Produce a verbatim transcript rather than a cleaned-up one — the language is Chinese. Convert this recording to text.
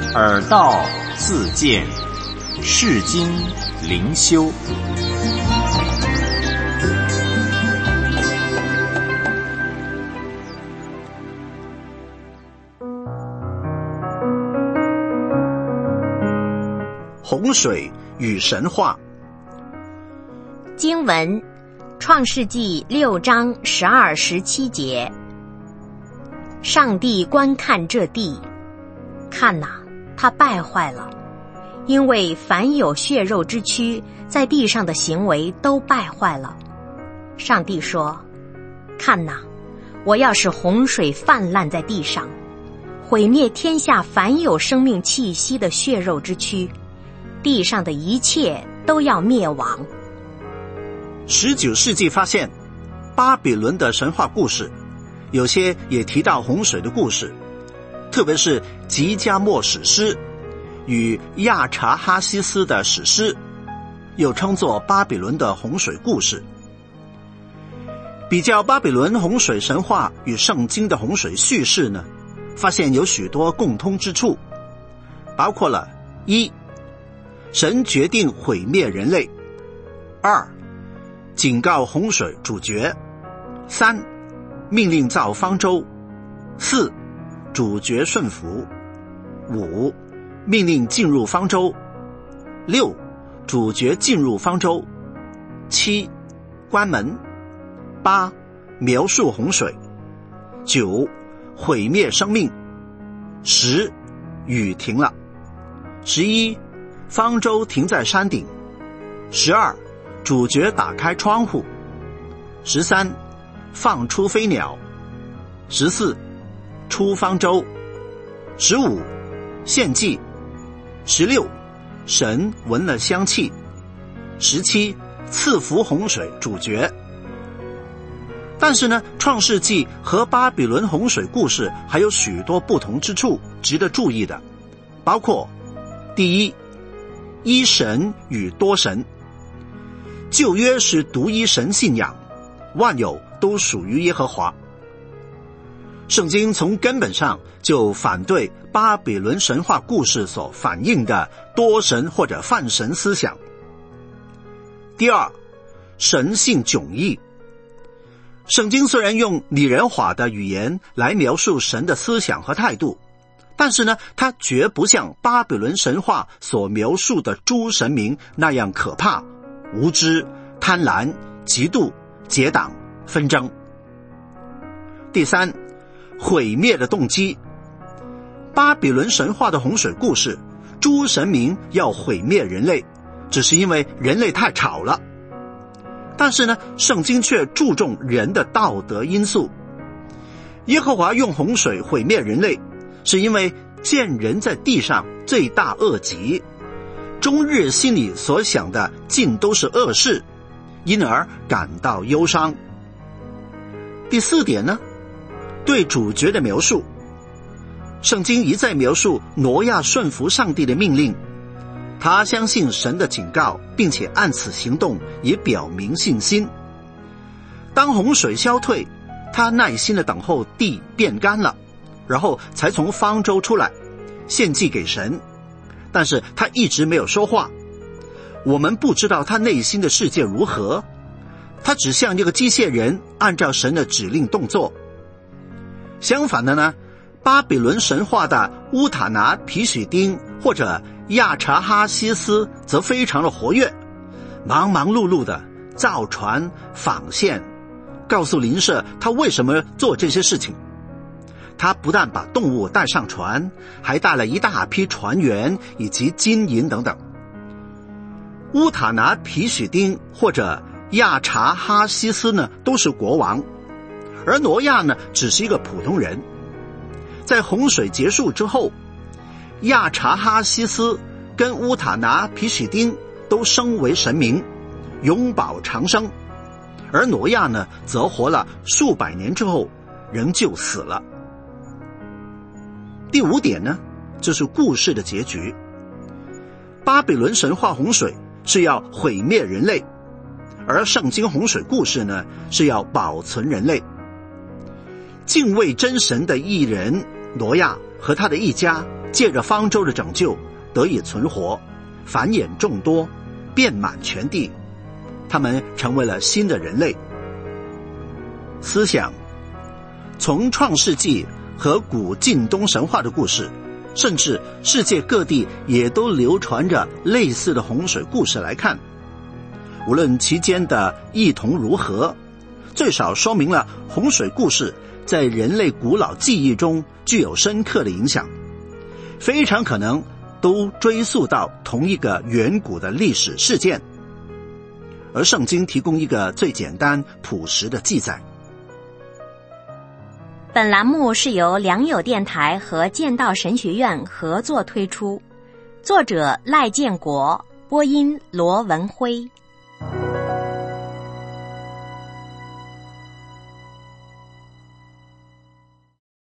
耳道自见，世经灵修。 洪水与神话。 经文创世纪六章十二十七节，上帝观看这地，看哪，它败坏了，因为凡有血肉之躯在地上的行为都败坏了。上帝说，看哪，我要使洪水泛滥在地上，毁灭天下凡有生命气息的血肉之躯，地上的一切都要灭亡。 十九世纪发现巴比伦的神话故事，有些也提到洪水的故事，特别是吉加莫史诗与亚查哈西斯的史诗，又称作巴比伦的洪水故事。比较巴比伦洪水神话与圣经的洪水叙事呢，发现有许多共通之处，包括了一，神决定毁灭人类；二，警告洪水主角；三，命令造方舟；四，主角顺服；五，命令进入方舟；六，主角进入方舟；七，关门；八，描述洪水；九，毁灭生命；十，雨停了；十一，方舟停在山顶；十二，主角打开窗户；十三，放出飞鸟；十四，出方舟；十五，献祭；十六，神闻了香气；十七，赐福洪水主角。但是呢，创世纪和巴比伦洪水故事还有许多不同之处值得注意的，包括第一，一神与多神。旧约是独一神信仰，万有都属于耶和华。圣经从根本上就反对巴比伦神话故事所反映的多神或者泛神思想。第二，神性迥异。圣经虽然用拟人化的语言来描述神的思想和态度，但是呢，它绝不像巴比伦神话所描述的诸神明那样可怕、无知、贪婪、嫉妒、结党、纷争。第三，毁灭的动机。巴比伦神话的洪水故事，诸神明要毁灭人类，只是因为人类太吵了。但是呢，圣经却注重人的道德因素。耶和华用洪水毁灭人类，是因为见人在地上罪大恶极，终日心里所想的尽都是恶事，因而感到忧伤。第四点呢，对主角的描述。圣经一再描述挪亚顺服上帝的命令，他相信神的警告，并且按此行动，也表明信心。当洪水消退，他耐心地等候地变干了，然后才从方舟出来献祭给神，但是他一直没有说话。我们不知道他内心的世界如何，他只像一个机械人，按照神的指令动作。相反的呢，巴比伦神话的乌塔拿皮许丁或者亚查哈西斯则非常的活跃，忙忙碌碌的造船纺线，告诉邻舍他为什么做这些事情。他不但把动物带上船，还带了一大批船员以及金银等等。乌塔拿皮许丁或者亚查哈西斯呢，都是国王，而挪亚呢，只是一个普通人。在洪水结束之后，亚查哈西斯跟乌塔拿皮许丁都升为神明，永保长生，而挪亚呢，则活了数百年之后仍旧死了。第五点呢，就是故事的结局。巴比伦神话洪水是要毁灭人类，而圣经洪水故事呢，是要保存人类。敬畏真神的义人挪亚和他的一家借着方舟的拯救得以存活，繁衍众多，遍满全地。他们成为了新的人类。思想，从创世纪和古近东神话的故事，甚至世界各地也都流传着类似的洪水故事来看，无论其间的异同如何，最少说明了洪水故事在人类古老记忆中具有深刻的影响，非常可能都追溯到同一个远古的历史事件。而圣经提供一个最简单朴实的记载。 本栏目是由良友电台和剑道神学院合作推出，作者赖建国，播音罗文辉。